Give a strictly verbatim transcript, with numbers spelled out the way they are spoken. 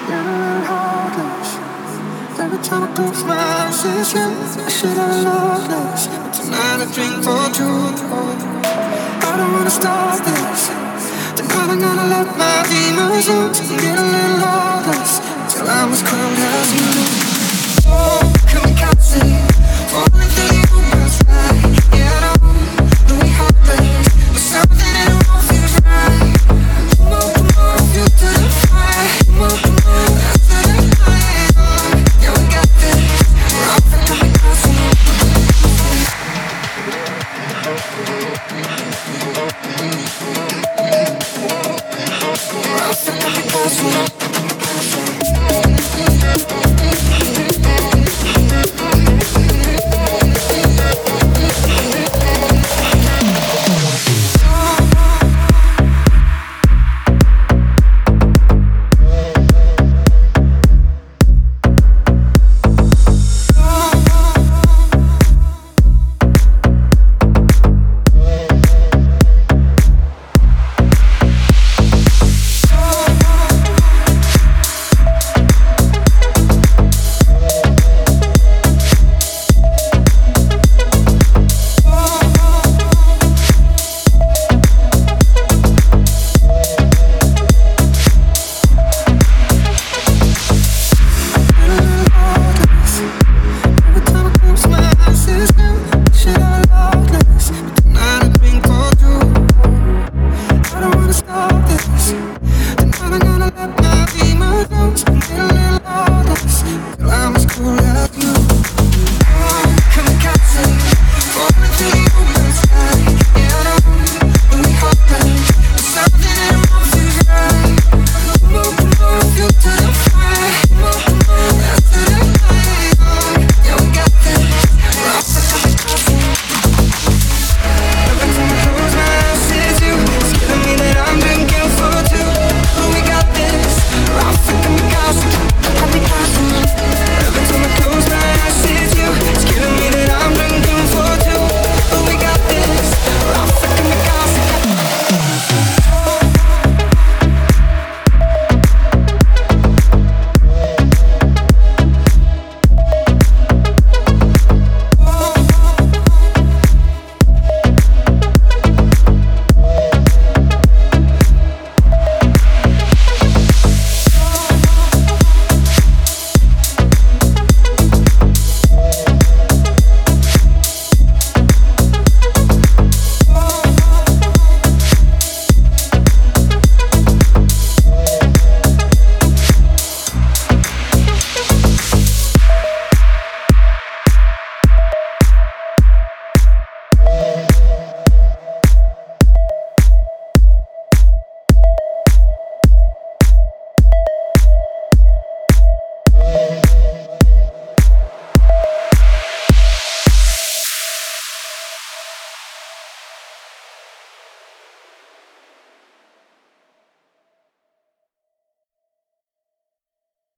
Getting heartless. Every time I close my eyes, it's you. I should have loved this, but tonight I drink for two. I don't wanna stop this. Tonight I'm gonna let my demons loose and get a little heartless till I'm as cold as you. Oh, kamikaze, falling through the open sky. Yeah, I know that we heartless, but something in it won't feel right. Come on, come on, feel to the fire. Come on, come on, after the night. Yeah, we got this. We're off the kamikaze. We're off the kamikaze.